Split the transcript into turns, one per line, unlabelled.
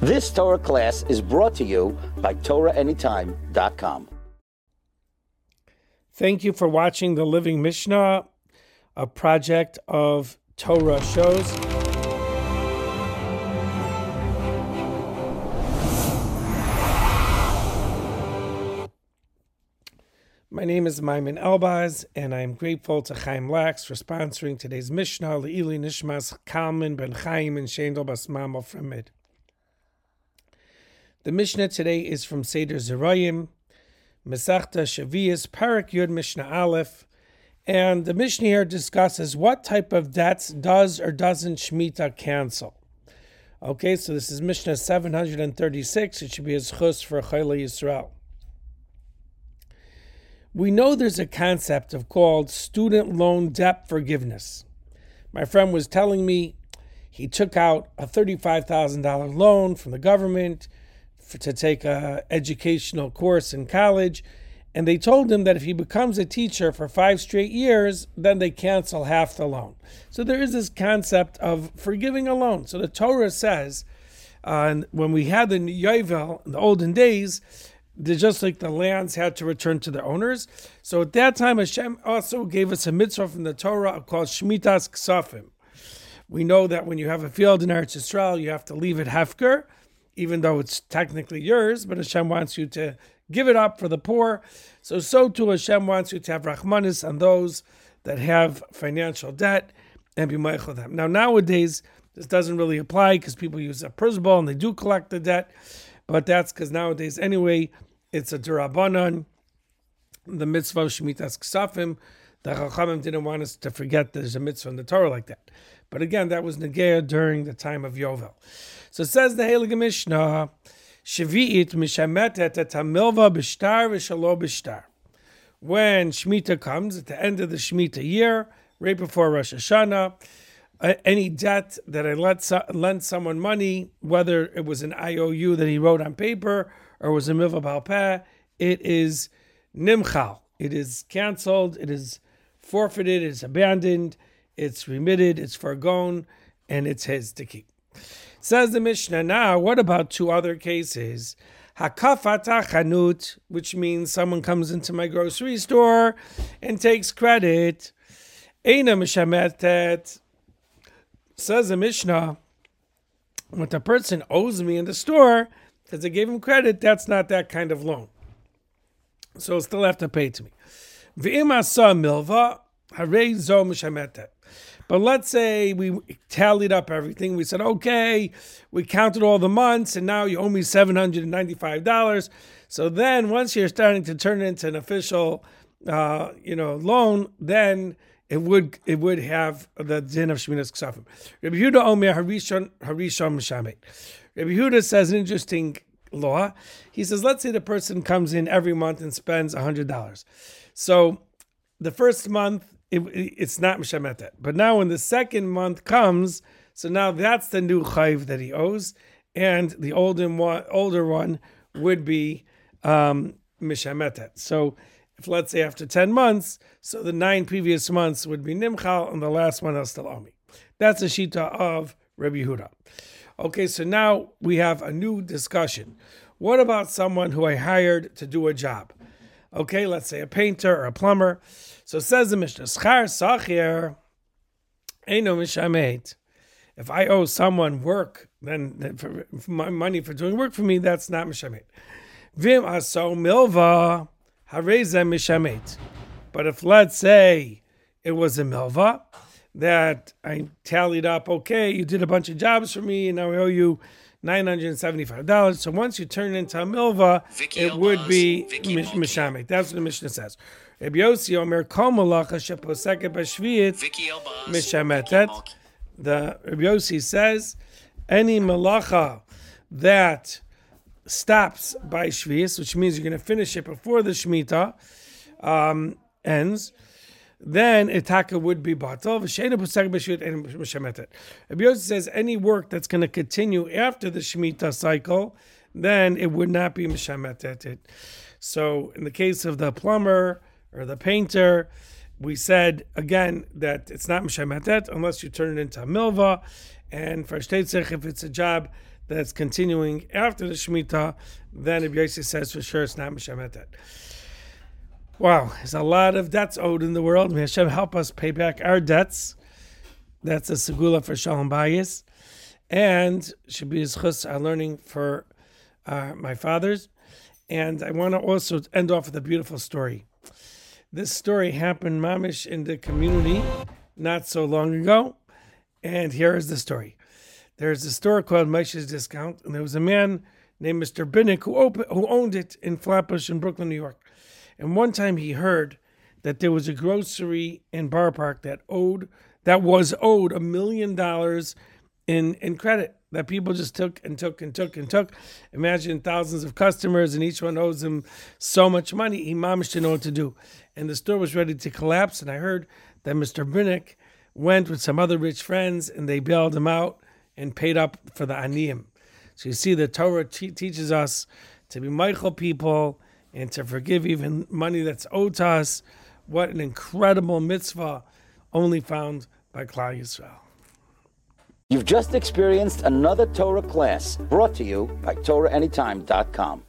This Torah class is brought to you by TorahAnytime.com.
Thank you for watching the Living Mishnah, a project of Torah Shows. My name is Maimon Elbaz, and I am grateful to Chaim Lax for sponsoring today's Mishnah, Le'ili Nishmas Kalman Ben Chaim and Shendel Bas Mamo from Mid. The Mishnah today is from Seder Zerayim, Masechta Shavias, Parak Yud Mishnah Aleph, and the Mishnah here discusses what type of debts does or doesn't Shemitah cancel. Okay, so this is Mishnah 736. It should be a zchus for Chayla Yisrael. We know there's a concept called student loan debt forgiveness. My friend was telling me he took out a $35,000 loan from the government to take an educational course in college, and they told him that if he becomes a teacher for 5 straight years, then they cancel half the loan. So there is this concept of forgiving a loan. So the Torah says, when we had the Yovel in the olden days, they're just like the lands had to return to their owners. So at that time, Hashem also gave us a mitzvah from the Torah called Shmitas Ksafim. We know that when you have a field in Eretz Yisrael, you have to leave it hefker, even though it's technically yours, but Hashem wants you to give it up for the poor. So too Hashem wants you to have rachmanis on those that have financial debt and be meichel them. Now nowadays, this doesn't really apply because people use a principal and they do collect the debt. But that's because nowadays, anyway, it's a derabanan, the mitzvah of Shmitas Ksafim. The Chachamim didn't want us to forget there's a mitzvah in the Torah like that. But again, that was negea during the time of Yovel. So it says the Heilige Mishnah, Shvi'it mishametet et hamilva b'shtar v'shalo b'shtar. When Shemitah comes, at the end of the Shemitah year, right before Rosh Hashanah, any debt that I lent someone money, whether it was an IOU that he wrote on paper or was a milva bal peh, it is nimchal. It is canceled. It is forfeited. It's abandoned. It's remitted. It's forgone, and it's his to keep. Says the Mishnah. Now, what about 2 other cases? Hakafata chanut, which means someone comes into my grocery store and takes credit. Eina mishametet. Says the Mishnah, what the person owes me in the store, because I gave him credit, that's not that kind of loan. So he'll still have to pay to me. But let's say we tallied up everything. We said, okay, we counted all the months, and now you owe me $795. So then once you're starting to turn it into an official loan, then it would have the din of Shmitas Ksafim. Rabbi Yehuda Omer Harishon Mishamet. Rabbi Yehuda says an interesting law. He says, let's say the person comes in every month and spends $100. So the first month it's not Mishametet, but now when the second month comes, so now that's the new chayv that he owes, and the older one would be Mishametet. So if let's say after 10 months, so the 9 previous months would be Nimchal, and the last one will still owe me. That's the shita of Rabbi Yehuda. Okay, so now we have a new discussion. What about someone who I hired to do a job? Okay, let's say a painter or a plumber. So says the Mishnah, Schar Sachir Eino Mishamet. If I owe someone work, then for my money for doing work for me, that's not Mishamet. Vim Aso Milva. But if, let's say, it was a milva that I tallied up, okay, you did a bunch of jobs for me, and now I owe you $975. So once you turn it into a milva, it would be mishamet. That's what the Mishnah says. Rabbi Yossi Omer Kol Malacha Sheposeket B'Shviit Mishametet. The Rabbi Yossi says any malacha that stops by Shvius, which means you're going to finish it before the Shemitah ends, then itaka would be batal. Rabbi Yossi says any work that's going to continue after the Shemitah cycle, then it would not be mishametet. So in the case of the plumber or the painter, we said again that it's not mishametet unless you turn it into a milva. And for shteitzich, if it's a job that's continuing after the Shemitah, then Rabbi Yossi says for sure it's not Mishametet. Wow, there's a lot of debts owed in the world. May Hashem help us pay back our debts. That's a segula for Shalom Bayis. And should be zchus our learning for my fathers. And I want to also end off with a beautiful story. This story happened, mamish, in the community not so long ago. And here is the story. There's a store called Moshe's Discount, and there was a man named Mr. Binnick who owned it in Flatbush in Brooklyn, New York. And one time he heard that there was a grocery in Borough Park that was owed $1 million in credit that people just took. Imagine thousands of customers and each one owes him so much money. He mamish didn't know what to do. And the store was ready to collapse. And I heard that Mr. Binnick went with some other rich friends and they bailed him out and paid up for the aniyim. So you see, the Torah teaches us to be meichel people and to forgive even money that's owed to us. What an incredible mitzvah, only found by Klal Yisrael.
You've just experienced another Torah class brought to you by TorahAnytime.com.